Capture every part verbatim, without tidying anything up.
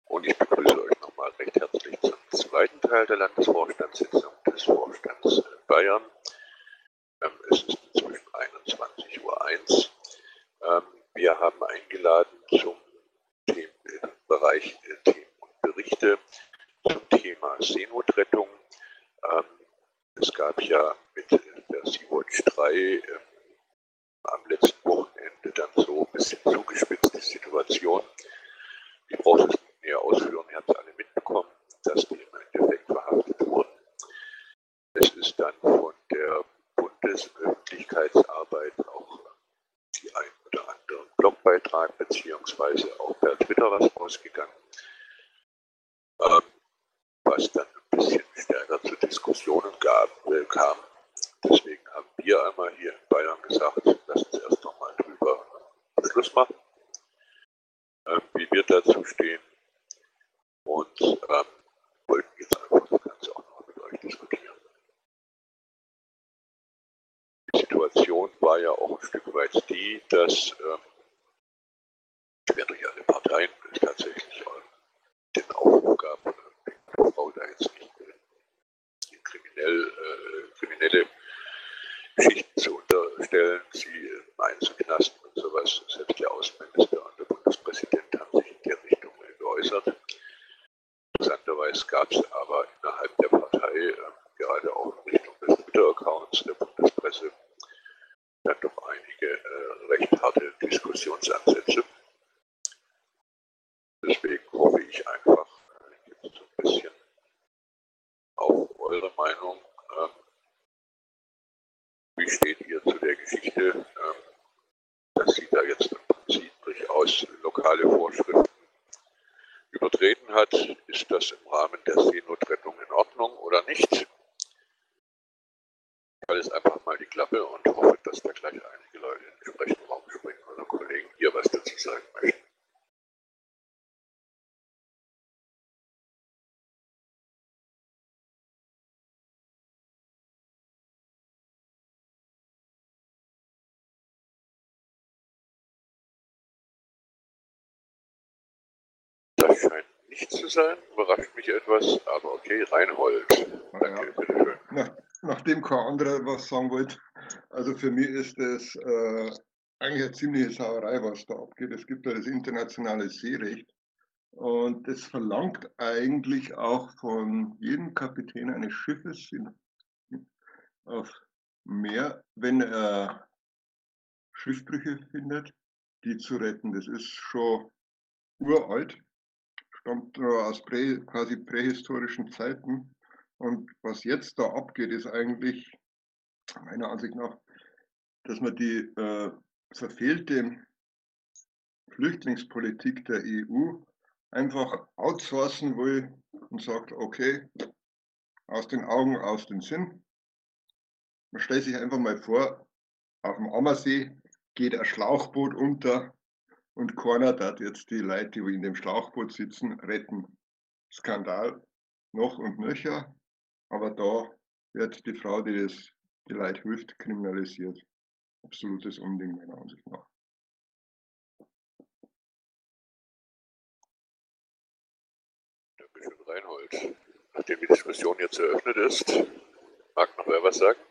Und ich begrüße euch nochmal recht herzlich zum zweiten Teil der Landesvorstandssitzung des Vorstands Bayern. Ähm, es ist inzwischen einundzwanzig Uhr eins. Ähm, wir haben eingeladen zum Themen, Bereich äh, Themen und Berichte zum Thema Seenotrettung. Ähm, es gab ja mit der Sea-Watch drei ähm, am letzten Wochenende dann so ein bisschen zugespitzt die Situation. Ich brauche es nicht näher ausführen, ihr habt es alle mitbekommen, dass die im Endeffekt verhaftet wurden. Es ist dann von der Bundesöffentlichkeitsarbeit auch die ein oder anderen Blogbeitrag beziehungsweise auch per Twitter was rausgegangen, ähm, was dann ein bisschen stärker zu Diskussionen gab, äh, kam. Deswegen haben wir einmal hier in Bayern gesagt, lass uns erst noch mal drüber Schluss machen, ähm, wie wir dazu stehen und ähm, wollten jetzt einfach das Ganze auch noch mit euch diskutieren. Die Situation war ja auch ein Stück weit die, dass ähm, quer durch alle Parteien es tatsächlich auch den Aufruf gab, die Frau da jetzt nicht äh, kriminell, äh, kriminelle Geschichten zu unterstellen, sie äh, einzuknasten und sowas. Selbst der Außenminister und der Bundespräsident haben sich in der Richtung äh, geäußert. Interessanterweise gab es aber innerhalb der Partei, äh, gerade auch in Richtung des Twitter-Accounts der Bundespresse, dann doch einige äh, recht harte Diskussionsansätze. Deswegen hoffe ich einfach, äh, jetzt so ein bisschen auf eure Meinung. Ähm, wie steht ihr zu der Geschichte, ähm, dass sie da jetzt im Prinzip durchaus lokale Vorschriften übertreten hat? Ist das im Rahmen der Seenotrettung in Ordnung oder nicht? Ich halte jetzt einfach mal die Klappe und hoffe, dass da gleich einige Leute in den entsprechenden Raum springen oder Kollegen hier was dazu sagen möchten. Das scheint nicht zu sein, überrascht mich etwas, aber okay, Reinhold. Danke, ja. Bitteschön. Nach, nachdem kein anderer was sagen wollte, also für mich ist das äh, eigentlich eine ziemliche Sauerei, was da abgeht. Es gibt ja das internationale Seerecht und das verlangt eigentlich auch von jedem Kapitän eines Schiffes in, auf Meer, wenn er Schiffbrüche findet, die zu retten. Das ist schon uralt, stammt aus prä, quasi prähistorischen Zeiten. Und was jetzt da abgeht, ist eigentlich meiner Ansicht nach, dass man die äh, verfehlte Flüchtlingspolitik der E U einfach outsourcen will und sagt, okay, aus den Augen, aus den Sinn. Man stellt sich einfach mal vor, auf dem Ammersee geht ein Schlauchboot unter und keiner darf jetzt die Leute, die in dem Schlauchboot sitzen, retten. Skandal noch und nöcher, aber da wird die Frau, die das die Leute hilft, kriminalisiert. Absolutes Unding meiner Ansicht nach. Dankeschön, Reinhold. Nachdem die Diskussion jetzt eröffnet ist, mag noch wer was sagen?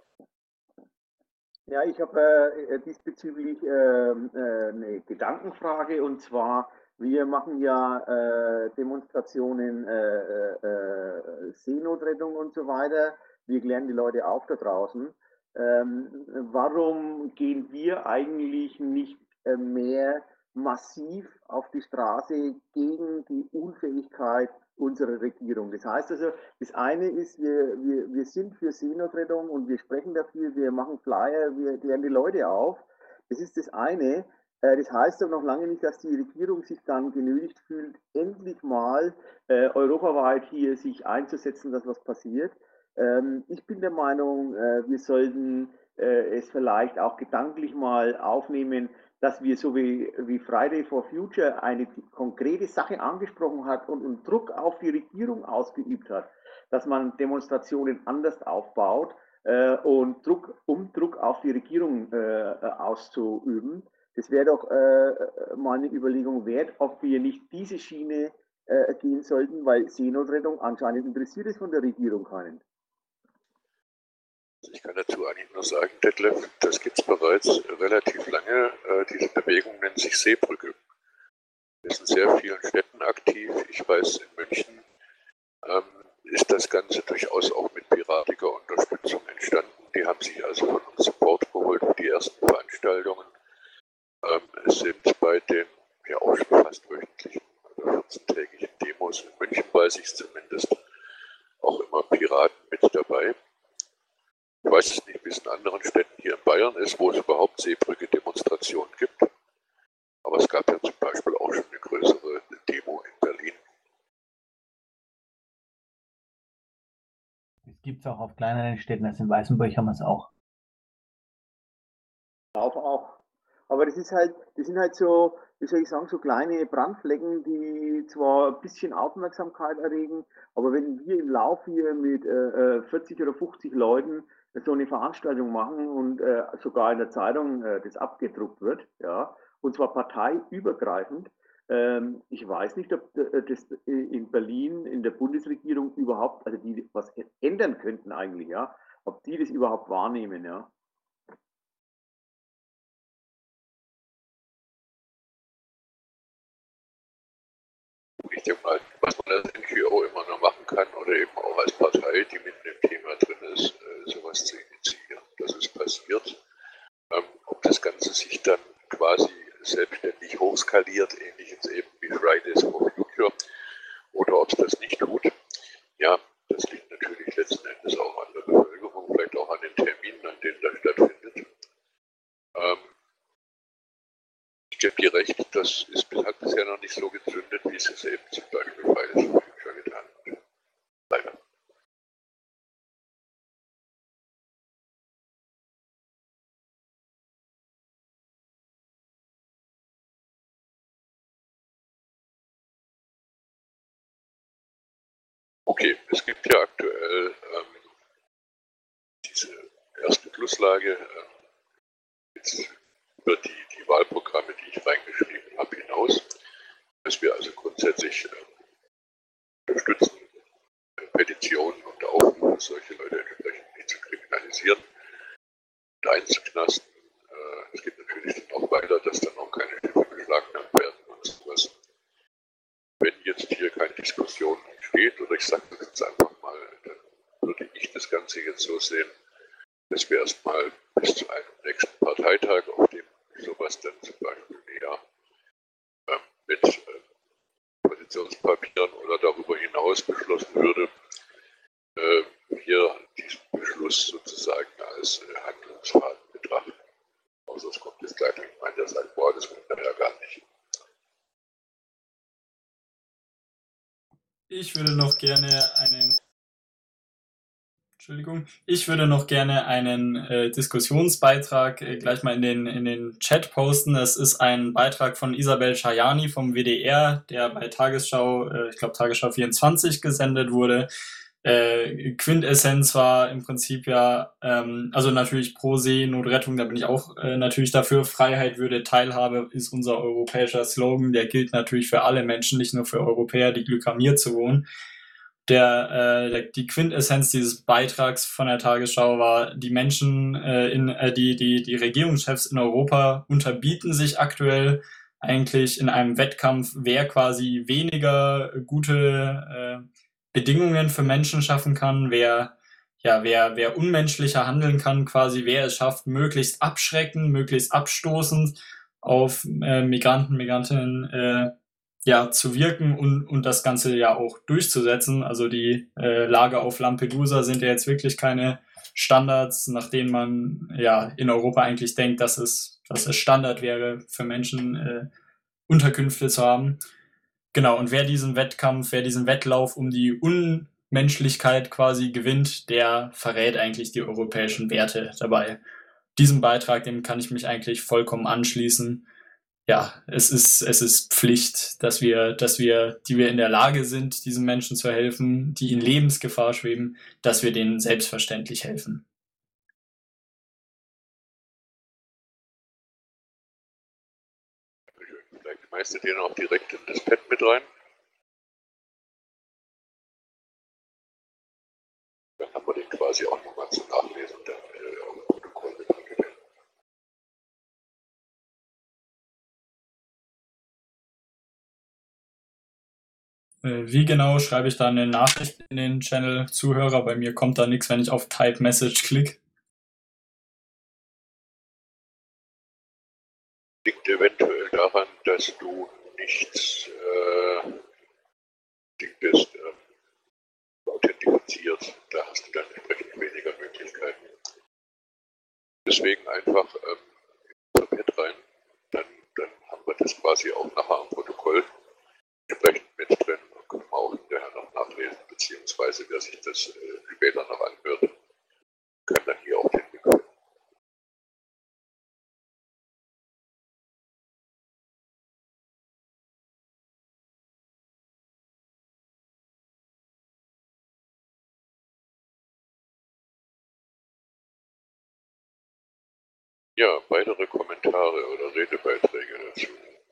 Ja, ich habe äh, diesbezüglich äh, äh, eine Gedankenfrage, und zwar, wir machen ja äh, Demonstrationen, äh, äh, Seenotrettung und so weiter. Wir klären die Leute auf da draußen. Ähm, warum gehen wir eigentlich nicht äh, mehr massiv auf die Straße gegen die Unfähigkeit unserer Regierung? Das heißt also, das eine ist, wir, wir, wir sind für Seenotrettung und wir sprechen dafür, wir machen Flyer, wir klären die Leute auf. Das ist das eine. Das heißt aber noch lange nicht, dass die Regierung sich dann genötigt fühlt, endlich mal äh, europaweit hier sich einzusetzen, dass was passiert. Ähm, ich bin der Meinung, äh, wir sollten äh, es vielleicht auch gedanklich mal aufnehmen, dass wir so wie, wie Friday for Future eine konkrete Sache angesprochen hat und einen Druck auf die Regierung ausgeübt hat, dass man Demonstrationen anders aufbaut äh, und Druck, um Druck auf die Regierung äh, auszuüben. Das wäre doch äh, mal eine Überlegung wert, ob wir nicht diese Schiene äh, gehen sollten, weil Seenotrettung anscheinend interessiert es von der Regierung keinen. Ich kann dazu eigentlich nur sagen, Detlef, das gibt es bereits relativ lange. Diese Bewegung nennt sich Seebrücke. Wir sind in sehr vielen Städten aktiv. Ich weiß, in München ähm, ist das Ganze durchaus auch mit piratiger Unterstützung entstanden. Die haben sich also von uns Support geholt für die ersten Veranstaltungen. Ähm, es sind bei den ja auch schon fast wöchentlichen oder vierzehntägigen Demos in München, weiß ich zumindest, auch immer Piraten mit dabei. Ich weiß es nicht, wie es in anderen Städten hier in Bayern ist, wo es überhaupt Seebrücke-Demonstrationen gibt. Aber es gab ja zum Beispiel auch schon eine größere Demo in Berlin. Das gibt es auch auf kleineren Städten, also in Weißenburg haben wir es auch. Auch, auch. Aber das ist halt, das sind halt so, wie soll ich sagen, so kleine Brandflecken, die zwar ein bisschen Aufmerksamkeit erregen, aber wenn wir im Lauf hier mit äh, vierzig oder fünfzig Leuten so eine Veranstaltung machen und äh, sogar in der Zeitung äh, das abgedruckt wird, ja, und zwar parteiübergreifend, ähm, ich weiß nicht, ob das in Berlin, in der Bundesregierung überhaupt, also die was ändern könnten eigentlich, ja, ob die das überhaupt wahrnehmen, ja. Ich denke mal, was man als N G O immer noch machen kann oder eben auch als Partei, die mitten im Thema drin ist, äh, sowas zu initiieren. Das ist passiert. Ähm, ob das Ganze sich dann quasi selbstständig hochskaliert, ähnlich jetzt eben wie Fridays for Future, oder ob es das nicht tut, ja, das liegt natürlich letzten Endes auch an der Bevölkerung, vielleicht auch an den Terminen, an denen das stattfindet. Ähm, Ich gebe dir recht, das ist, hat bisher noch nicht so gezündet, wie es eben zum Beispiel Fridays for Future getan hat. Leider. Okay, es gibt ja aktuell ähm, diese erste Pluslage ähm, jetzt über die, die Wahlprogramme, die ich reingeschrieben habe, hinaus, dass wir also grundsätzlich äh, unterstützen, äh, Petitionen und Aufrufe, solche Leute entsprechend nicht zu kriminalisieren und einzuknasten. Äh, es geht natürlich dann auch weiter, dass dann auch keine Schiffe beschlagnahmt werden und sowas. Wenn jetzt hier keine Diskussion entsteht, oder ich sage das jetzt einfach mal, dann würde ich das Ganze jetzt so sehen, dass wir erstmal bis zu einem nächsten Parteitag, auf dem sowas dann zum Beispiel näher äh, mit äh, Positionspapieren oder darüber hinaus beschlossen würde, äh, hier diesen Beschluss sozusagen als äh, Handlungsfaden betrachten. Außer es kommt jetzt gleich jemand, der sagt, boah, das kommt ja gar nicht. Ich würde noch gerne einen Entschuldigung, ich würde noch gerne einen äh, Diskussionsbeitrag äh, gleich mal in den, in den Chat posten. Es ist ein Beitrag von Isabel Schajani vom W D R, der bei Tagesschau, äh, ich glaube Tagesschau vierundzwanzig gesendet wurde. Äh, Quintessenz war im Prinzip ja, ähm, also natürlich pro Seenotrettung, da bin ich auch äh, natürlich dafür. Freiheit, Würde, Teilhabe ist unser europäischer Slogan. Der gilt natürlich für alle Menschen, nicht nur für Europäer, die Glück haben, hier zu wohnen. Der, äh, der, die Quintessenz dieses Beitrags von der Tagesschau war, die Menschen, äh, in, äh, die, die, die Regierungschefs in Europa unterbieten sich aktuell eigentlich in einem Wettkampf, wer quasi weniger gute äh, Bedingungen für Menschen schaffen kann, wer, ja, wer, wer unmenschlicher handeln kann, quasi, wer es schafft, möglichst abschreckend, möglichst abstoßend auf äh, Migranten, Migrantinnen äh, ja, zu wirken und, und das Ganze ja auch durchzusetzen. Also die äh, Lager auf Lampedusa sind ja jetzt wirklich keine Standards, nach denen man ja in Europa eigentlich denkt, dass es, dass es Standard wäre für Menschen, äh, Unterkünfte zu haben. Genau, und wer diesen Wettkampf, wer diesen Wettlauf um die Unmenschlichkeit quasi gewinnt, der verrät eigentlich die europäischen Werte dabei. Diesem Beitrag, dem kann ich mich eigentlich vollkommen anschließen. Ja, es ist, es ist Pflicht, dass wir, dass wir, die wir in der Lage sind, diesen Menschen zu helfen, die in Lebensgefahr schweben, dass wir denen selbstverständlich helfen. Vielleicht schmeißt du den auch direkt in das Pad mit rein. quasi auch nochmal zum Nachlesen dann äh, auf Protokoll mit angegeben. Wie genau schreibe ich da eine Nachricht in den Channel Zuhörer? Bei mir kommt da nichts, wenn ich auf Type Message klicke. Liegt eventuell daran, dass du nicht äh, bist, äh, authentifiziert. Da hast du dann entsprechend weniger Möglichkeiten. Deswegen einfach ähm, ins Pad rein, dann, dann haben wir das quasi auch nachher am Protokoll entsprechend mit drin und können wir auch hinterher noch nachlesen, beziehungsweise wer sich das äh, später noch anhört, kann dann hier auch den Link. Ja, weitere Kommentare oder Redebeiträge dazu.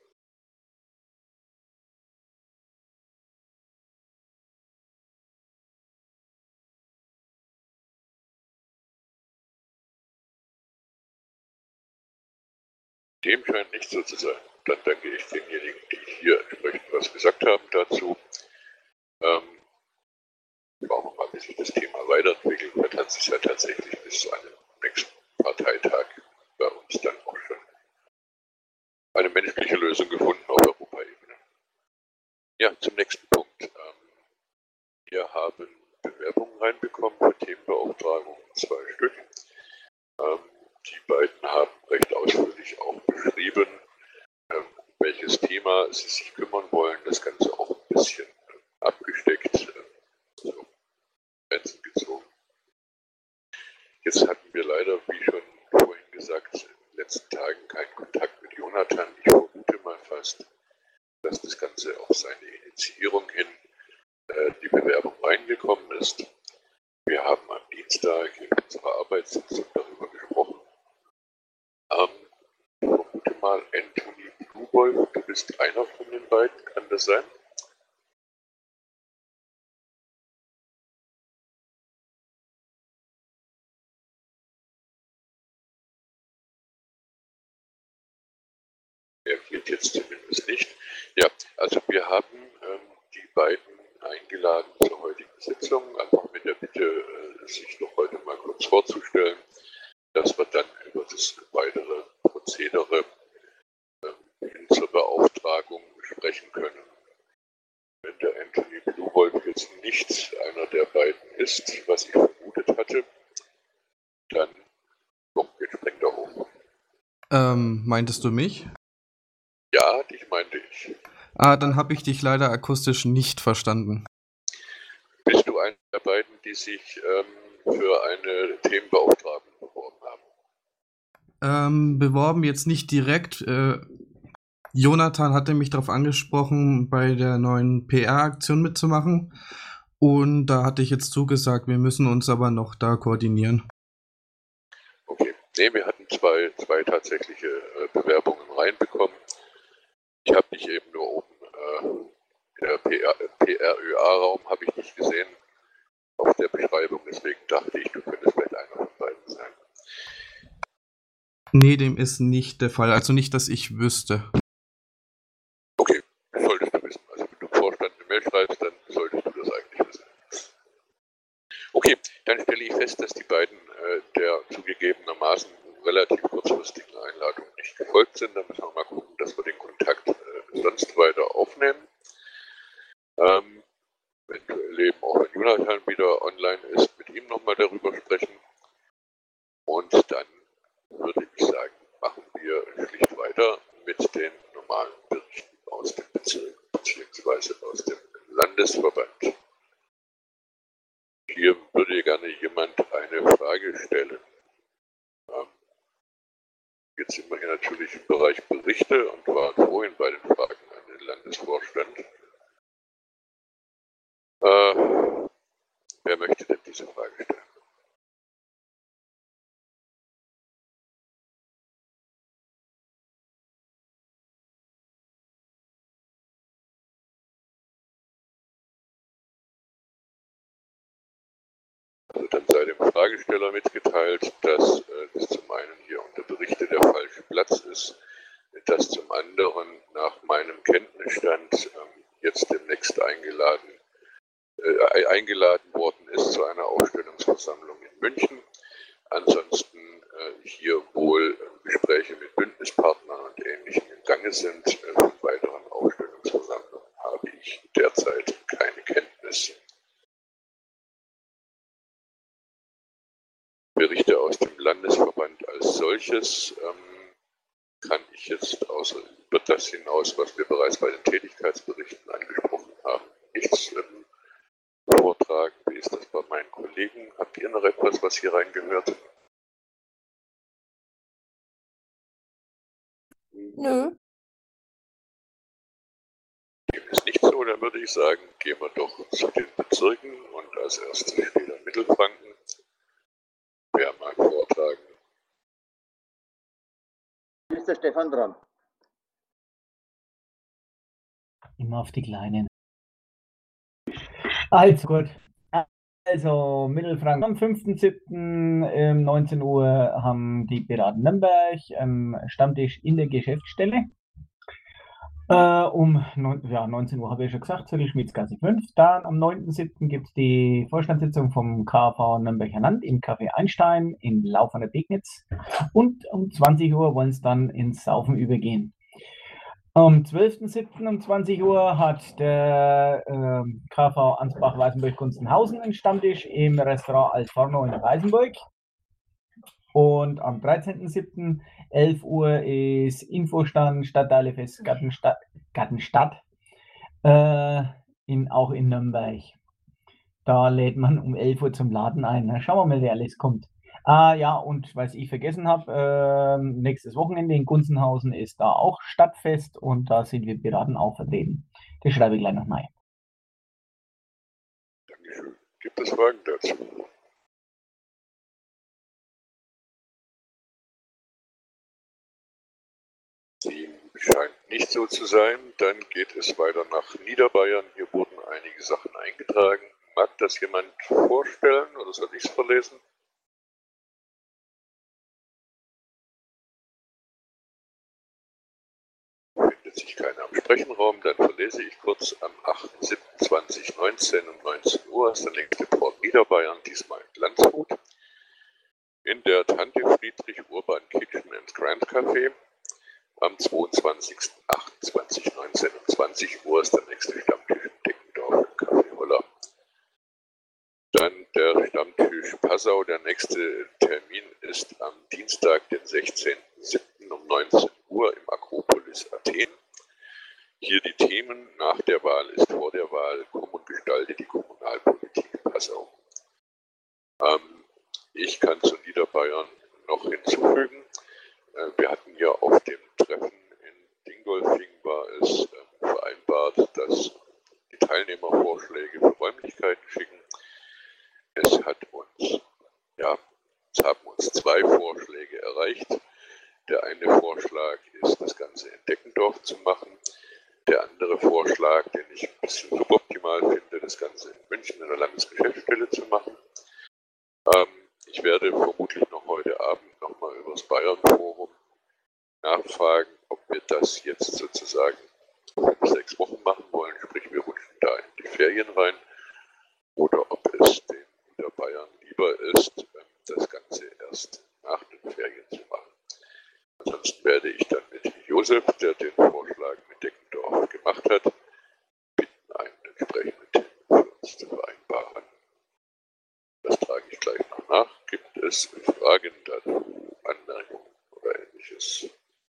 Dem scheint nicht so zu sein. Dann danke ich denjenigen, die hier entsprechend was gesagt haben dazu. Ähm, schauen wir mal, wie sich das Thema weiterentwickelt. Vielleicht hat sich ja tatsächlich bis zu einem nächsten Parteitag bei uns dann auch schon eine menschliche Lösung gefunden auf Europaebene. Ja, zum nächsten Punkt. Ähm, wir haben Bewerbungen reinbekommen für Themenbeauftragungen, zwei Stück. Ähm, die beiden haben recht ausführlich auch beschrieben, ähm, welches Thema sie sich kümmern wollen. Das Ganze auch ein bisschen äh, abgesteckt, äh, so Grenzen gezogen. Jetzt hatten wir leider, wie schon vorhin gesagt, in den letzten Tagen keinen Kontakt mit Jonathan. Ich vermute mal fast, dass das Ganze auf seine Initiierung hin äh, die Bewerbung reingekommen ist. Wir haben am Dienstag in unserer Arbeitssitzung darüber gesprochen. Ähm, ich vermute mal, Anthony Bluewolf, du bist einer von den beiden, kann das sein? Er geht jetzt zumindest nicht. Ja, also wir haben ähm, die beiden eingeladen zur heutigen Sitzung, einfach mit der Bitte, äh, sich doch heute mal kurz vorzustellen, dass wir dann über das weitere Prozedere äh, hin zur Beauftragung sprechen können. Wenn der Anthony Bluewolf jetzt nicht einer der beiden ist, was ich vermutet hatte, dann doch, jetzt springt er hoch. Ähm, meintest du mich? Ja, dich meinte ich. Ah, dann habe ich dich leider akustisch nicht verstanden. Bist du einer der beiden, die sich ähm, für eine Themenbeauftragung beworben haben? Ähm, beworben jetzt nicht direkt. Äh, Jonathan hatte mich darauf angesprochen, bei der neuen P R-Aktion mitzumachen. Und da hatte ich jetzt zugesagt, wir müssen uns aber noch da koordinieren. Okay. Nee, wir hatten zwei, zwei tatsächliche äh, Bewerbungen reinbekommen. Ich habe dich eben nur oben, äh, der P R Ö A-Raum habe ich nicht gesehen auf der Beschreibung, deswegen dachte ich, du könntest vielleicht einer von beiden sein. Nee, dem ist nicht der Fall. Also nicht, dass ich wüsste. Okay, solltest du wissen. Also wenn du im Vorstand eine Mail schreibst, dann solltest du das eigentlich wissen. Okay, dann stelle ich fest, dass die beiden äh, der zugegebenermaßen relativ kurzfristigen Einladung nicht gefolgt sind. Dann müssen wir mal gucken, dass wir den Kontakt äh, sonst weiter aufnehmen. Ähm, eventuell eben auch wenn Jonathan wieder online ist, mit ihm nochmal darüber sprechen. Und dann würde ich sagen, machen wir schlicht weiter mit den normalen Berichten aus dem Bezirk bzw. aus dem Landesverband. Hier würde gerne jemand eine Frage stellen. Ähm, jetzt sind wir hier natürlich im Bereich Berichte und waren vorhin bei den Fragen an den Landesvorstand. Äh, wer möchte denn diese Frage stellen? wurde dann sei dem Fragesteller mitgeteilt, dass äh, das zum einen hier unter Berichte der falsche Platz ist, dass zum anderen nach meinem Kenntnisstand äh, jetzt demnächst eingeladen, äh, eingeladen worden ist zu einer Ausstellungsversammlung in München. Ansonsten äh, hier wohl äh, Gespräche mit Bündnispartnern und Ähnlichem im Gange sind. Äh, von weiteren Ausstellungsversammlungen habe ich derzeit keine Kenntnis. Berichte aus dem Landesverband als solches ähm, kann ich jetzt außer über das hinaus, was wir bereits bei den Tätigkeitsberichten angesprochen haben, nichts ähm, vortragen. Wie ist das bei meinen Kollegen? Habt ihr noch etwas, was hier reingehört? Nö. Dem ist nicht so, dann würde ich sagen, gehen wir doch zu den Bezirken und als erstes steht dann Mittelfranken. Wer mag vortragen? Ist der Stefan dran? Immer auf die Kleinen. Also gut. Also Mittelfranken am fünften siebten um neunzehn Uhr haben die Piraten Nürnberg ähm, Stammtisch in der Geschäftsstelle. Äh, um neun, ja, neunzehn Uhr habe ich schon gesagt, Zirkelschmiedsgasse fünf. Dann am neunten siebten gibt es die Vorstandssitzung vom K V Nürnberger Land im Café Einstein in Laufender Pegnitz. Und um zwanzig Uhr wollen es dann ins Saufen übergehen. Am zwölften siebten um zwanzig Uhr hat der äh, K V Ansbach-Weißenburg-Gunzenhausen einen Stammtisch im Restaurant Alforno in Weißenburg. Und am dreizehnten siebten elf Uhr ist Infostand Stadtteilefest Gartenstadt, Gartenstadt äh, in, auch in Nürnberg. Da lädt man um elf Uhr zum Laden ein. Na, schauen wir mal, wer alles kommt. Ah ja, und was ich vergessen habe, äh, nächstes Wochenende in Gunzenhausen ist da auch Stadtfest und da sind wir Piraten auch vertreten. Das schreibe ich gleich noch rein. Dankeschön. Gibt es Fragen dazu? Dem scheint nicht so zu sein. Dann geht es weiter nach Niederbayern. Hier wurden einige Sachen eingetragen. Mag das jemand vorstellen oder soll ich es verlesen? Findet sich keiner am Sprechenraum, dann verlese ich kurz. Am achten siebten zweitausendneunzehn um neunzehn Uhr ist der nächste Port Niederbayern, diesmal in Landshut. In der Tante Friedrich Urban Kitchen and Grand Café. Am zweiundzwanzigsten achten zweitausendneunzehn um zwanzig Uhr ist der nächste Stammtisch in Deckendorf im Café Holler. Dann der Stammtisch Passau. Der nächste Termin ist am Dienstag, den sechzehnten siebten um neunzehn Uhr im Akropolis Athen. Hier die Themen: Nach der Wahl ist vor der Wahl, komm und gestalte die Kommunalpolitik in Passau. Ähm, ich kann zu Niederbayern noch hinzufügen, äh, wir hatten ja auf dem Treffen in Dingolfing war es äh, vereinbart, dass die Teilnehmer Vorschläge für Räumlichkeiten schicken. Es hat uns, ja, es haben uns zwei Vorschläge erreicht. Der eine Vorschlag ist, das Ganze in Deckendorf zu machen. Der andere Vorschlag, den ich ein bisschen suboptimal finde, das Ganze in München in der Landesgeschäftsstelle zu machen. Ähm, ich werde vermutlich noch heute Abend nochmal über das Bayern-Forum nachfragen, ob wir das jetzt sozusagen fünf, sechs Wochen machen wollen, sprich wir rutschen da in die Ferien rein, oder ob es den Niederbayern lieber ist, das Ganze erst nach den Ferien zu machen. Ansonsten werde ich dann mit Josef, der den Vorschlag mit Deckendorf gemacht hat, bitten, einen entsprechenden Termin für uns zu vereinbaren. Das trage ich gleich noch nach. Gibt es Fragen dazu, Anmerkungen oder Ähnliches?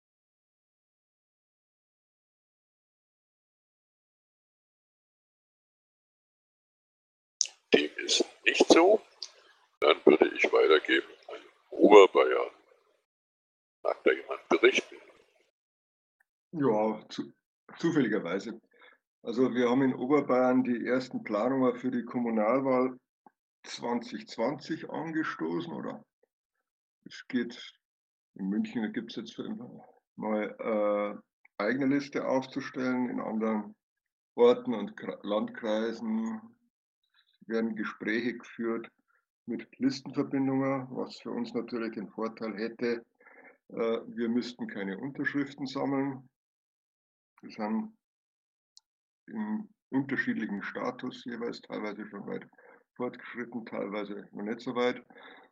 Dem ist nicht so. Dann würde ich weitergeben an Oberbayern. Mag da jemand berichten? Ja, zu, zufälligerweise. Also wir haben in Oberbayern die ersten Planungen für die Kommunalwahl zwanzig zwanzig angestoßen, oder? Es geht, in München gibt es jetzt mal äh, eigene Liste aufzustellen, in anderen Orten und Landkreisen werden Gespräche geführt. mit Listenverbindungen, was für uns natürlich den Vorteil hätte, äh, wir müssten keine Unterschriften sammeln. Wir sind im unterschiedlichen Status jeweils, teilweise schon weit fortgeschritten, teilweise noch nicht so weit.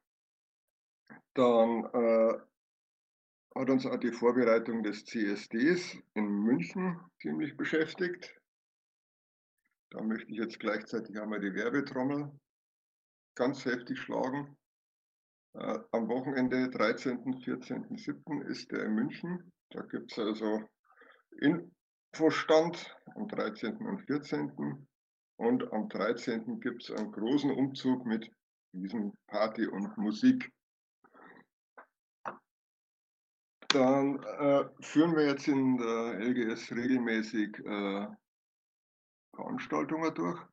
Dann äh, hat uns auch die Vorbereitung des C S Ds in München ziemlich beschäftigt. Da möchte ich jetzt gleichzeitig einmal die Werbetrommel ganz heftig schlagen. Äh, am Wochenende, dreizehnten, vierzehnten, siebten ist der in München. Da gibt es also Infostand am dreizehnten und vierzehnten. Und am dreizehnten gibt es einen großen Umzug mit diesem Party und Musik. Dann äh, führen wir jetzt in der L G S regelmäßig äh, Veranstaltungen durch.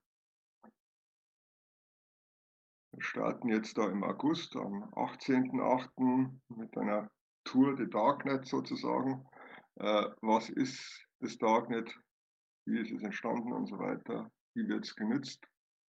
Wir starten jetzt da im August, am achtzehnten achten mit einer Tour de Darknet sozusagen. Äh, was ist das Darknet? Wie ist es entstanden und so weiter? Wie wird es genutzt?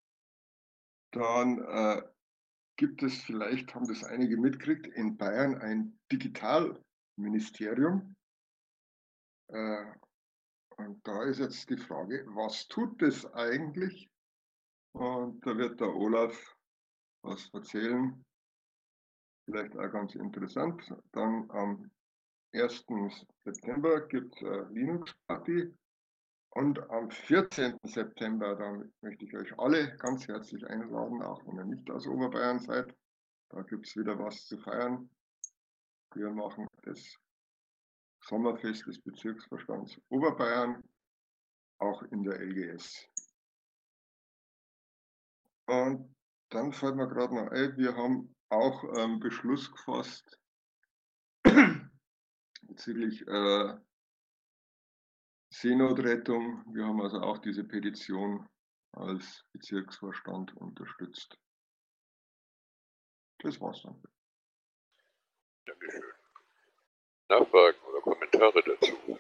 Dann äh, gibt es, vielleicht haben das einige mitgekriegt, in Bayern ein Digitalministerium. Äh, und da ist jetzt die Frage, was tut das eigentlich? Und da wird der Olaf was erzählen, vielleicht auch ganz interessant. Dann am ersten September gibt es eine Linux-Party und am vierzehnten September, da möchte ich euch alle ganz herzlich einladen, auch wenn ihr nicht aus Oberbayern seid. Da gibt es wieder was zu feiern. Wir machen das Sommerfest des Bezirksvorstands Oberbayern, auch in der L G S. Und dann fällt mir gerade noch ein, wir haben auch ähm, Beschluss gefasst bezüglich äh, Seenotrettung. Wir haben also auch diese Petition als Bezirksvorstand unterstützt. Das war's dann. Dankeschön. Nachfragen oder Kommentare dazu?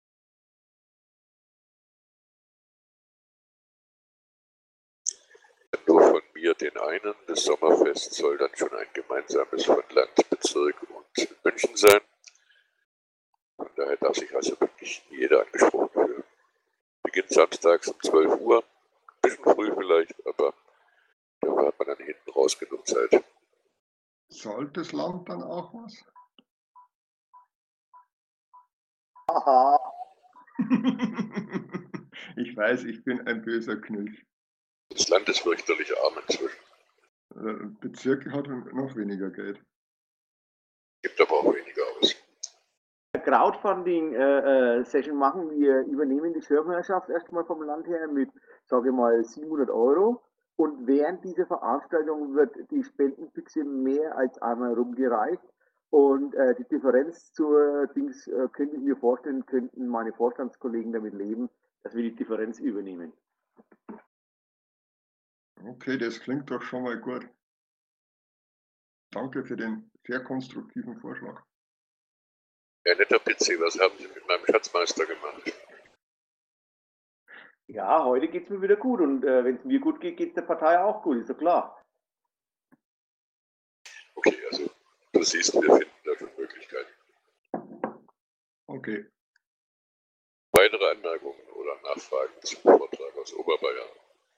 Nur von mir den einen. Das Sommerfest soll dann schon ein gemeinsames von Land, Bezirk und München sein. Von daher darf sich also wirklich jeder angesprochen fühlen. Beginnt samstags um zwölf Uhr. Ein bisschen früh vielleicht, aber da hat man dann hinten raus genug Zeit. Zahlt das Land dann auch was? Aha. Ich weiß, ich bin ein böser Knilch. Das Land ist fürchterlich arm inzwischen. Der Bezirk hat noch weniger Geld. Gibt aber auch weniger aus. Crowdfunding-Session äh, machen. Wir übernehmen die Schirmherrschaft erstmal vom Land her mit, sage ich mal, siebenhundert Euro. Und während dieser Veranstaltung wird die Spendenfixe mehr als einmal rumgereicht. Und äh, die Differenz zur Dings äh, könnte ich mir vorstellen, könnten meine Vorstandskollegen damit leben, dass wir die Differenz übernehmen. Okay, das klingt doch schon mal gut. Danke für den sehr konstruktiven Vorschlag. Ja, netter P C, was haben Sie mit meinem Schatzmeister gemacht? Ja, heute geht es mir wieder gut und äh, wenn es mir gut geht, geht es der Partei auch gut, ist doch klar. Okay, also du siehst, wir finden da schon Möglichkeiten. Okay. Weitere Anmerkungen oder Nachfragen zum Vortrag aus Oberbayern?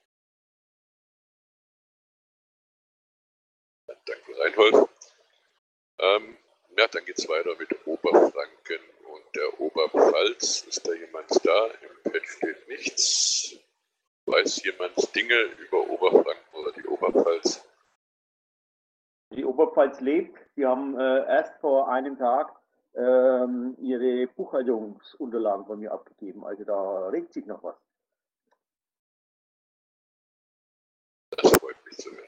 Danke, Reinhold. Ähm, ja, dann geht es weiter mit Oberfranken und der Oberpfalz. Ist da jemand da? Im Pad steht nichts. Weiß jemand Dinge über Oberfranken oder die Oberpfalz? Die Oberpfalz lebt. Sie haben äh, erst vor einem Tag ähm, ihre Buchhaltungsunterlagen von mir abgegeben. Also da regt sich noch was. Das freut mich zu hören.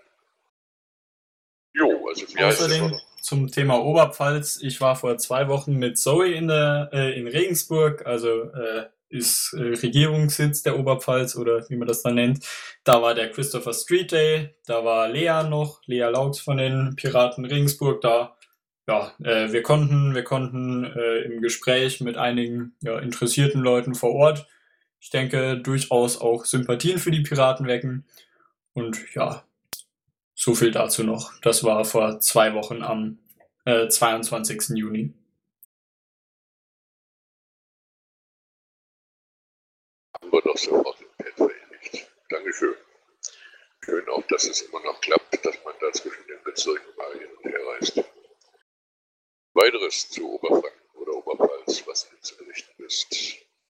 Jo, also wie heißt Außerdem es zum Thema Oberpfalz. Ich war vor zwei Wochen mit Zoe in, der, äh, in Regensburg, also äh, ist äh, Regierungssitz der Oberpfalz oder wie man das dann nennt. Da war der Christopher Street Day, da war Lea noch, Lea Laux von den Piraten Regensburg da. Ja, äh, wir konnten, wir konnten äh, im Gespräch mit einigen ja, interessierten Leuten vor Ort, ich denke, durchaus auch Sympathien für die Piraten wecken. Und ja, so viel dazu noch. Das war vor zwei Wochen am äh, zweiundzwanzigsten Juni. Haben wir doch sofort im Pad verewigt. Dankeschön. Schön auch, dass es immer noch klappt, dass man da zwischen den Bezirken mal hin und her reist. Weiteres zu Oberfranken oder Oberpfalz, was Ihnen zu berichten ist.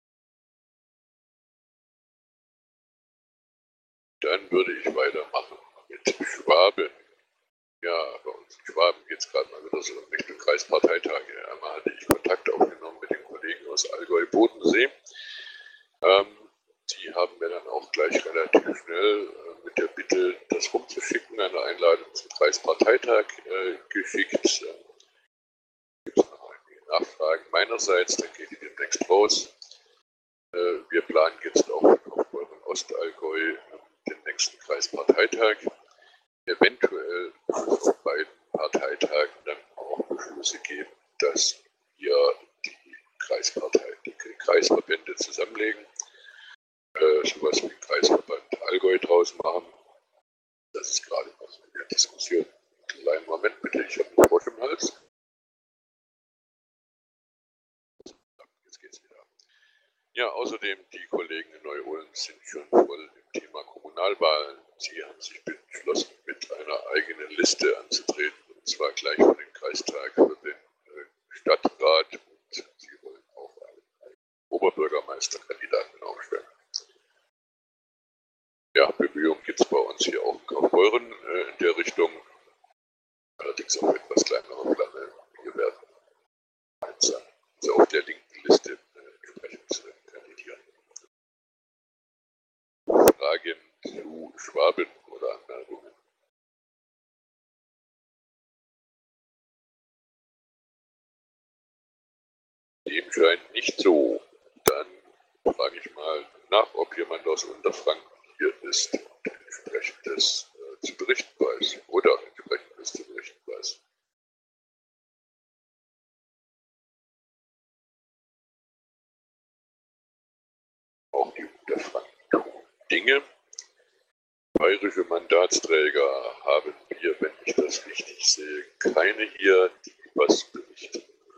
Dann würde ich weitermachen mit Schwaben. Ja, bei uns in Schwaben geht es gerade mal wieder so in Richtung Kreisparteitage. Einmal hatte ich Kontakt aufgenommen mit den Kollegen aus Allgäu-Bodensee. Ähm, die haben mir dann auch gleich relativ schnell äh, mit der Bitte, das rumzuschicken, eine Einladung zum Kreisparteitag äh, geschickt. Äh, Gibt es noch einige Nachfragen meinerseits, dann geht die demnächst raus. Äh, wir planen jetzt auch in Kaufbeuren Ostallgäu äh, den nächsten Kreisparteitag. Eventuell von beiden Parteitagen dann auch Beschlüsse geben, dass wir die Kreispartei, die Kreisverbände zusammenlegen, äh, sowas wie den Kreisverband Allgäu draus machen. Das ist gerade noch in der Diskussion. Kleinen Moment bitte, ich habe einen Frosch im Hals. Jetzt geht's wieder. Ja, außerdem die Kollegen in Neu-Ulm sind schon voll im Thema Kommunalwahlen. Sie haben sich entschlossen, mit einer eigenen Liste anzutreten, und zwar gleich für den Kreistag, für den äh, Stadtrat, und sie wollen auch einen Oberbürgermeisterkandidaten aufstellen. Ja, Bemühungen gibt es bei uns hier auch in Kaufbeuren äh, in der Richtung, allerdings auf etwas kleinerer Flamme. Wir werden eins also auf der linken Liste äh, entsprechend äh, kandidieren. Fragen zu Schwaben oder Anmerkungen? Dem scheint nicht so. Dann frage ich mal nach, ob jemand aus Unterfranken hier ist und entsprechendes äh, zu berichten weiß oder entsprechendes zu berichten weiß. Auch die Unterfranken tun Dinge. Bayerische Mandatsträger haben wir, wenn ich das richtig sehe, keine hier, die was berichten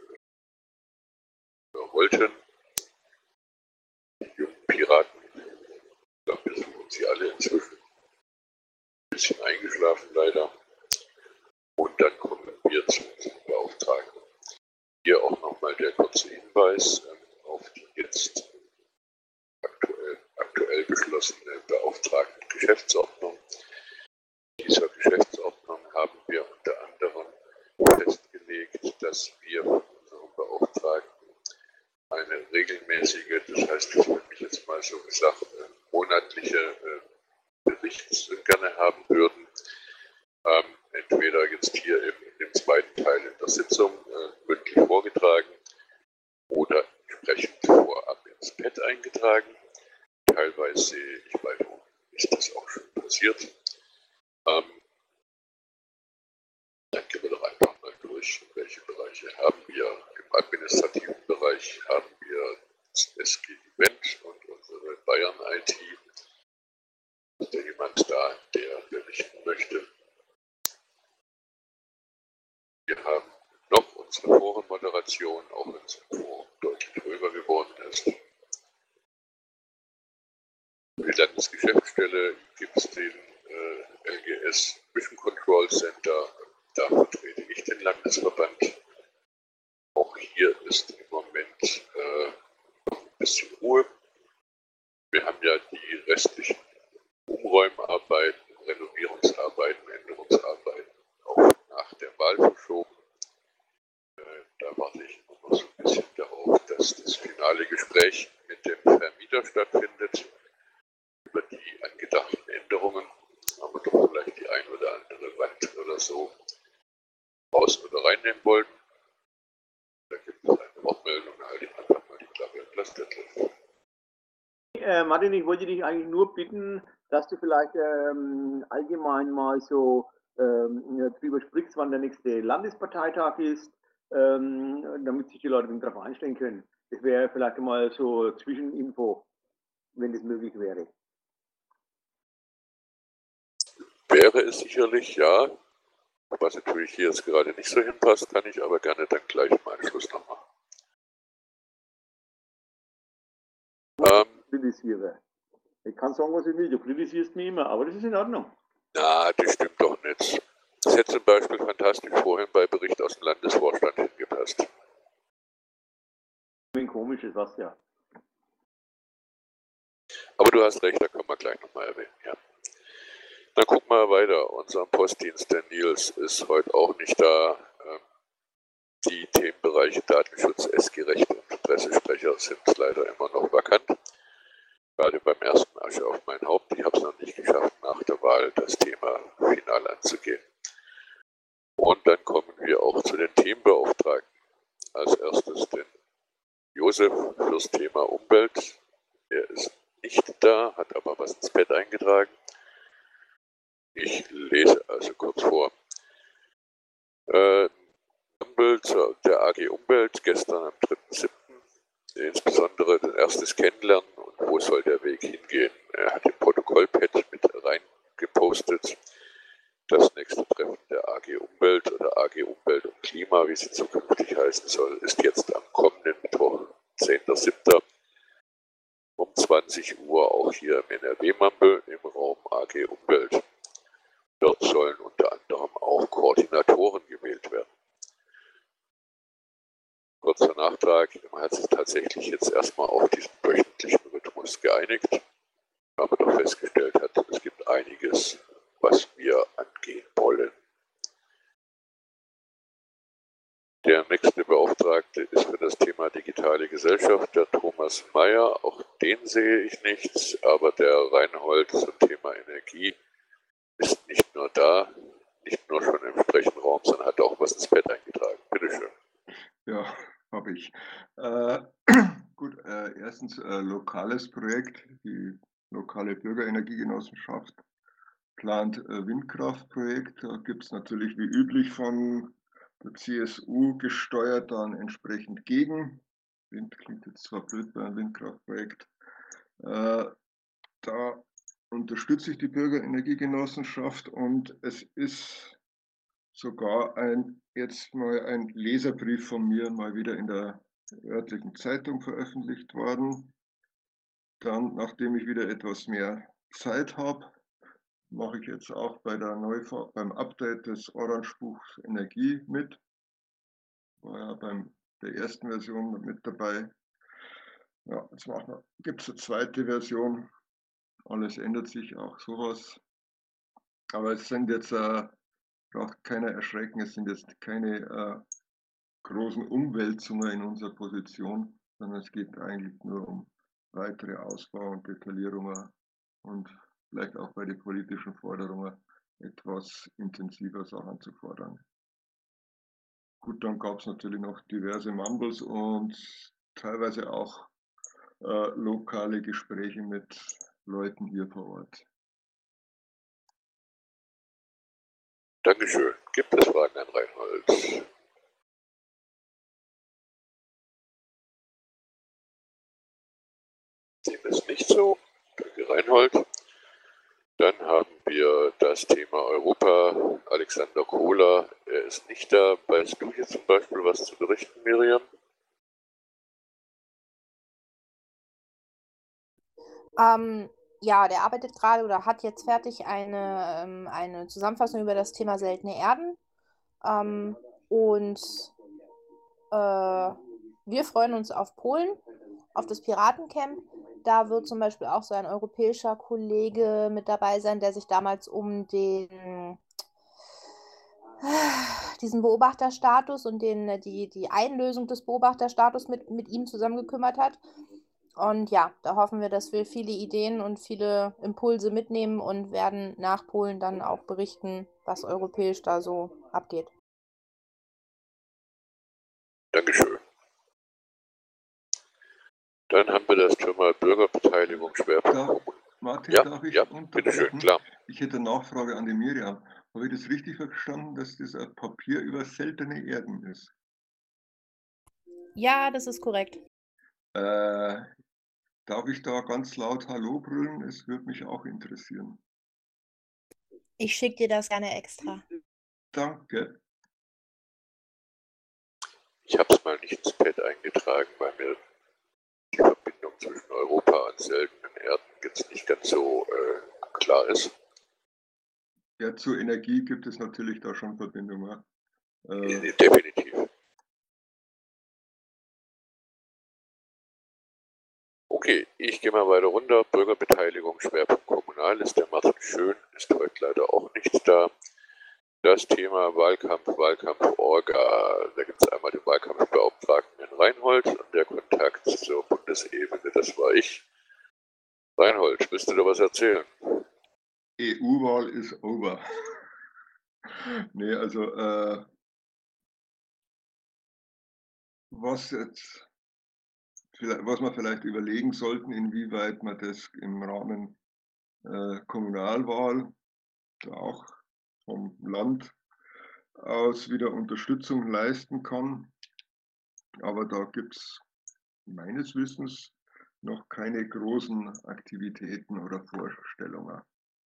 wollten. Die jungen Piraten, ich glaube, wir suchen sie alle inzwischen. Ein bisschen eingeschlafen leider. Und dann kommen wir zu unseren Beauftragten. Hier auch nochmal der kurze Hinweis äh, auf die jetzt aktuell, aktuell beschlossene Beauftragten-Geschäftsordnung. In dieser Geschäftsordnung haben wir unter anderem festgelegt, dass wir von unseren Beauftragten eine regelmäßige, das heißt, das würde ich jetzt mal so gesagt, äh, monatliche äh, Berichte gerne haben würden. Ähm, entweder jetzt hier im, in dem zweiten Teil in der Sitzung äh, mündlich vorgetragen oder entsprechend vorab ins Pad eingetragen. Teilweise, ich weiß nicht, ist das auch schon passiert. Ähm, dann gehen wir doch einfach mal durch, welche Bereiche haben wir. Im administrativen Bereich haben wir das S G Event und unsere Bayern I T. Ist da jemand da, der berichten möchte? Wir haben noch unsere Forenmoderation, auch wenn es im Forum deutlich höher geworden ist. Für die Landesgeschäftsstelle gibt es den äh, L G S Mission Control Center. Da vertrete ich den Landesverband. Auch hier ist im Moment äh, noch ein bisschen Ruhe. Wir haben ja die restlichen Umräumarbeiten, Renovierungsarbeiten, Änderungsarbeiten auch nach der Wahl verschoben. Äh, da warte ich noch so ein bisschen darauf, dass das finale Gespräch mit dem Vermieter stattfindet. Über die angedachten Änderungen haben wir doch vielleicht die ein oder andere Wand oder so raus oder reinnehmen wollen. Da gibt es eine Wortmeldung, da halte ich einfach mal die Klappe und lasse das drin. Äh, Martin, ich wollte dich eigentlich nur bitten, dass du vielleicht ähm, allgemein mal so ähm, drüber sprichst, wann der nächste Landesparteitag ist, ähm, damit sich die Leute darauf einstellen können. Das wäre vielleicht mal so Zwischeninfo, wenn das möglich wäre. Wäre wäre es sicherlich, ja. Was natürlich hier jetzt gerade nicht so hinpasst, kann ich aber gerne dann gleich im Anschluss noch machen. Ähm, Kritisiere. Ich kann sagen, was ich will. Du kritisierst mich immer, aber das ist in Ordnung. na, das stimmt doch nicht. Das hätte zum Beispiel fantastisch vorhin bei Bericht aus dem Landesvorstand hingepasst. Ein komisches, was ja. Aber du hast recht, da können wir gleich nochmal erwähnen, ja. Dann gucken wir weiter. Unser Postdienst, der Nils, ist heute auch nicht da. Die Themenbereiche Datenschutz, S G-Recht und Pressesprecher sind leider immer noch vakant. Gerade beim ersten Asche auf mein Haupt. Ich habe es noch nicht geschafft, nach der Wahl das Thema final anzugehen. Und dann kommen wir auch zu den Themenbeauftragten. Als erstes den Josef fürs Thema Umwelt. Er ist nicht da, hat aber was ins Bett eingetragen. Ich lese also kurz vor. Äh, Umwelt, der A G Umwelt gestern am dritten siebten Insbesondere ein erstes Kennenlernen und wo soll der Weg hingehen. Er hat den Protokollpad mit reingepostet. Das nächste Treffen der A G Umwelt oder A G Umwelt und Klima, wie sie zukünftig heißen soll, ist jetzt am kommenden Mittwoch, zehnten siebten um zwanzig Uhr auch hier im N R W-Mampel im Raum A G Umwelt. Dort sollen unter anderem auch Koordinatoren gewählt werden. Kurzer Nachtrag, man hat sich tatsächlich jetzt erstmal auf diesen wöchentlichen Rhythmus geeinigt, weil man doch festgestellt hat, es gibt einiges, was wir angehen wollen. Der nächste Beauftragte ist für das Thema digitale Gesellschaft der Thomas Mayer. Auch den sehe ich nicht, aber der Reinhold zum Thema Energie ist nicht nur da, nicht nur schon im Sprechenraum, sondern hat auch was ins Bett eingetragen. Bitte schön. Ja, habe ich. Äh, gut, äh, erstens äh, lokales Projekt, die lokale Bürgerenergiegenossenschaft plant äh, Windkraftprojekt. Da gibt es natürlich wie üblich von der C S U gesteuert dann entsprechend gegen. Wind klingt jetzt zwar blöd bei einem Windkraftprojekt. Äh, da unterstütze ich die Bürgerenergiegenossenschaft und es ist sogar ein, jetzt mal ein Leserbrief von mir mal wieder in der örtlichen Zeitung veröffentlicht worden. Dann, nachdem ich wieder etwas mehr Zeit habe, mache ich jetzt auch bei der Neufa beim Update des Orange-Buchs Energie mit. War ja beim der ersten Version mit dabei. Ja, jetzt gibt es eine zweite Version. Alles ändert sich, auch sowas. Aber es sind jetzt, äh, braucht keiner erschrecken, es sind jetzt keine äh, großen Umwälzungen in unserer Position, sondern es geht eigentlich nur um weitere Ausbau- und Detaillierungen und vielleicht auch bei den politischen Forderungen etwas intensiver Sachen zu fordern. Gut, dann gab es natürlich noch diverse Mumbles und teilweise auch äh, lokale Gespräche mit Leuten hier vor Ort. Dankeschön. Gibt es Fragen an Reinhold? Dem ist nicht so. Danke, Reinhold. Dann haben wir das Thema Europa. Alexander Kohler, er ist nicht da. Weißt du hier zum Beispiel was zu berichten, Miriam? Ähm, ja, der arbeitet gerade oder hat jetzt fertig eine, ähm, eine Zusammenfassung über das Thema seltene Erden. Ähm, und äh, wir freuen uns auf Polen, auf das Piratencamp. Da wird zum Beispiel auch so ein europäischer Kollege mit dabei sein, der sich damals um den diesen Beobachterstatus und den, die, die Einlösung des Beobachterstatus mit, mit ihm zusammen gekümmert hat. Und ja, da hoffen wir, dass wir viele Ideen und viele Impulse mitnehmen und werden nach Polen dann auch berichten, was europäisch da so abgeht. Dankeschön. Dann haben wir das Thema Bürgerbeteiligung Schwerpunkt. Martin, ja, darf ich ja, unterbrechen? bitteschön, klar. Ich hätte eine Nachfrage an die Miriam. Habe ich das richtig verstanden, dass das ein Papier über seltene Erden ist? Ja, das ist korrekt. Äh, darf ich da ganz laut Hallo brüllen? Es würde mich auch interessieren. Ich schicke dir das gerne extra. Danke. Ich habe es mal nicht ins Pad eingetragen, weil mir die Verbindung zwischen Europa und seltenen Erden jetzt nicht ganz so äh, klar ist. Ja, zur Energie gibt es natürlich da schon Verbindungen. Äh, Definitiv. Okay, ich gehe mal weiter runter. Bürgerbeteiligung, Schwerpunkt Kommunal ist der Martin Schön, ist heute leider auch nicht da. Das Thema Wahlkampf, Wahlkampf-Orga, da gibt es einmal den Wahlkampfbeauftragten in Reinhold und der Kontakt zur Bundesebene, das war ich. Reinhold, willst du da was erzählen? E U-Wahl ist over. Nee, also äh, was jetzt, was wir vielleicht überlegen sollten, inwieweit man das im Rahmen äh, Kommunalwahl, auch vom Land aus wieder Unterstützung leisten kann. Aber da gibt es meines Wissens noch keine großen Aktivitäten oder Vorstellungen.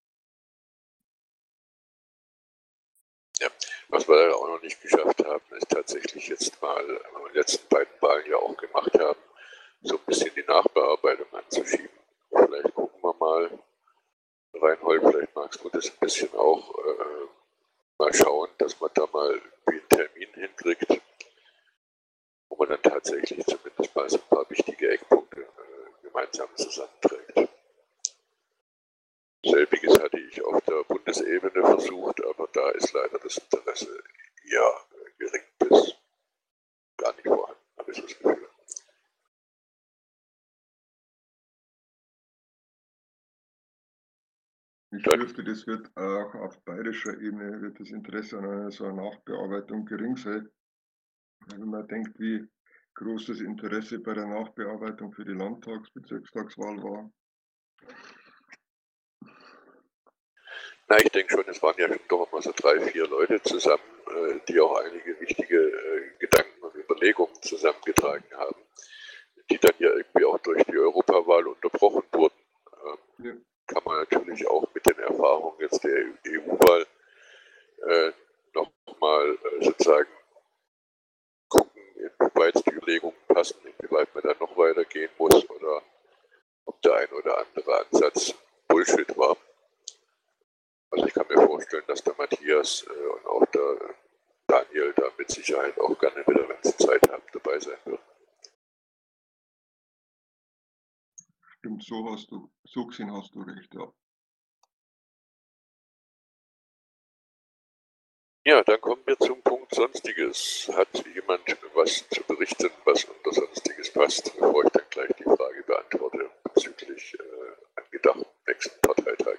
Ja, was wir leider auch noch nicht geschafft haben, ist tatsächlich jetzt mal, wenn wir die letzten beiden Wahlen ja auch gemacht haben, so ein bisschen die Nachbearbeitung anzuschieben. Vielleicht gucken wir mal, Reinhold, vielleicht magst du das ein bisschen auch äh, mal schauen, dass man da mal einen Termin hinkriegt, wo man dann tatsächlich zumindest mal so ein paar wichtige Eckpunkte äh, gemeinsam zusammenträgt. Selbiges hatte ich auf der Bundesebene versucht, aber da ist leider das Interesse eher gering bis gar nicht vorhanden, habe ich das Gefühl. Ich fürchte, das wird auch auf bayerischer Ebene wird das Interesse an einer so einer Nachbearbeitung gering sein. Wenn man denkt, wie groß das Interesse bei der Nachbearbeitung für die Landtags- und Bezirkstagswahl war. Na, ich denke schon, es waren ja schon doch mal so drei, vier Leute zusammen, äh, die auch einige wichtige äh, Gedanken und Überlegungen zusammengetragen haben, die dann ja irgendwie auch durch die Europawahl unterbrochen wurden. Ähm, ja. Kann man natürlich auch mit den Erfahrungen jetzt der E U-Wahl äh, nochmal äh, sozusagen gucken, inwieweit die Überlegungen passen, inwieweit man dann noch weitergehen muss oder ob der ein oder andere Ansatz Bullshit war. Also ich kann mir vorstellen, dass der Matthias äh, und auch der Daniel da mit Sicherheit auch gerne wieder, wenn sie Zeit haben, dabei sein würden. Stimmt, so hast du, so gesehen hast du recht, ja. Ja, dann kommen wir zum Punkt Sonstiges. Hat jemand was zu berichten, was unter Sonstiges passt, bevor ich dann gleich die Frage beantworte bezüglich äh, angedachten nächsten Parteitag?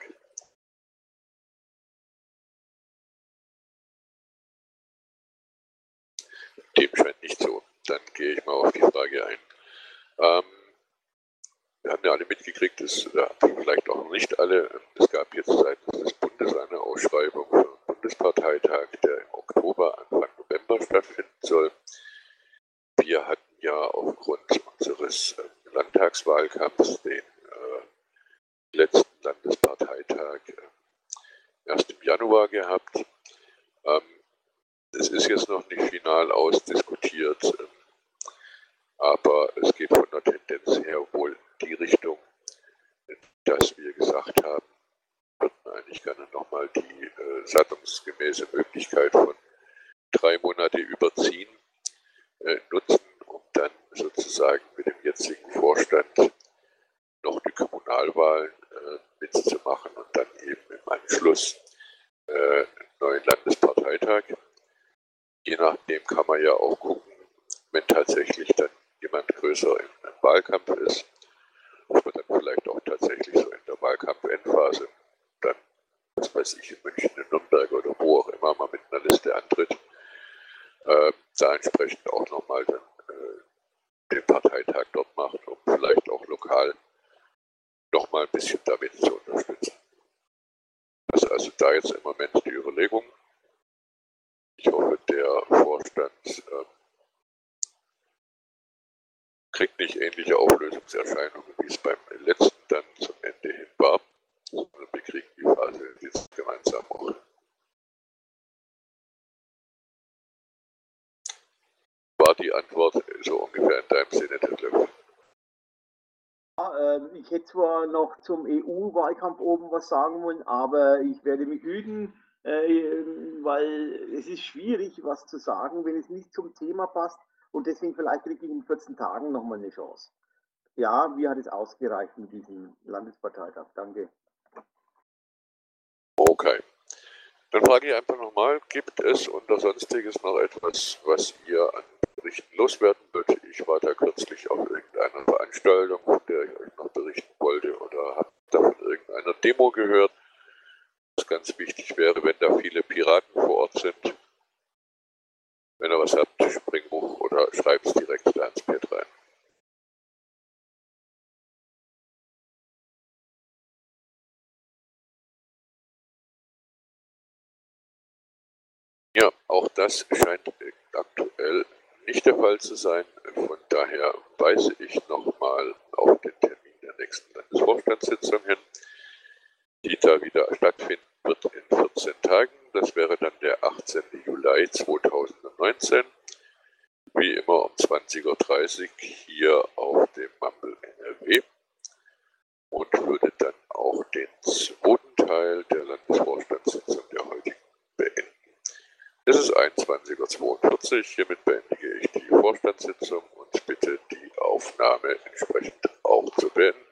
Dem scheint nicht so. Dann gehe ich mal auf die Frage ein. Ähm, wir haben ja alle mitgekriegt, es, ja, vielleicht auch noch nicht alle, es gab jetzt seitens des Bundes eine Ausschreibung für den Bundesparteitag, der im Oktober, Anfang November stattfinden soll. Wir hatten ja aufgrund unseres äh, Landtagswahlkampfs den äh, letzten Landesparteitag äh, erst im Januar gehabt. Ähm, es ist jetzt noch nicht final ausdiskutiert, äh, aber es geht von der Tendenz her wohl in die Richtung, dass wir gesagt haben, wir würden eigentlich gerne nochmal die äh, satzungsgemäße Möglichkeit von drei Monate überziehen, äh, nutzen, um dann sozusagen mit dem jetzigen Vorstand noch die Kommunalwahlen äh, mitzumachen und dann eben im Anschluss äh, einen neuen Landesparteitag. Je nachdem kann man ja auch gucken, wenn tatsächlich dann jemand größer im, im Wahlkampf ist, ob man dann vielleicht auch tatsächlich so in der Wahlkampf-Endphase dann, was weiß ich, in München, in Nürnberg oder wo auch immer man mit einer Liste antritt, äh, da entsprechend auch nochmal dann äh, den Parteitag dort macht, um vielleicht auch lokal nochmal ein bisschen damit zu unterstützen. Das ist also da jetzt im Moment die Überlegung. Ich hoffe, der Vorstand äh, kriegt nicht ähnliche Auflösungserscheinungen, wie es beim letzten dann zum Ende hin war, sondern wir kriegen die Phase jetzt gemeinsam auch die Antwort so ungefähr in deinem Sinne, Detlef. Ja, äh, ich hätte zwar noch zum E U-Wahlkampf oben was sagen wollen, aber ich werde mich hüten, äh, weil es ist schwierig, was zu sagen, wenn es nicht zum Thema passt. Und deswegen vielleicht kriege ich in vierzehn Tagen nochmal eine Chance. Ja, mir hat es ausgereicht mit diesem Landesparteitag. Danke. Okay. Dann frage ich einfach nochmal, gibt es unter Sonstiges noch etwas, was ihr an Berichten loswerden wollt? Ich war da kürzlich auf irgendeiner Veranstaltung, von der ich euch noch berichten wollte, oder habt da von irgendeiner Demo gehört. Was ganz wichtig wäre, wenn da viele Piraten vor Ort sind. Wenn ihr was habt, springt hoch oder schreibt es direkt da ins Pad rein. Ja, auch das scheint aktuell nicht der Fall zu sein. Von daher weise ich nochmal auf den Termin der nächsten Landesvorstandssitzung hin, die da wieder stattfinden wird in vierzehn Tagen. Das wäre dann der achtzehnte Juli zweitausendneunzehn. Wie immer um zwanzig Uhr dreißig hier auf dem Mumble N R W und würde dann auch den zweiten Teil der Landesvorstandssitzung der heutigen beenden. Es ist einundzwanzig Uhr zweiundvierzig. Hiermit beendige ich die Vorstandssitzung und bitte die Aufnahme entsprechend auch zu beenden.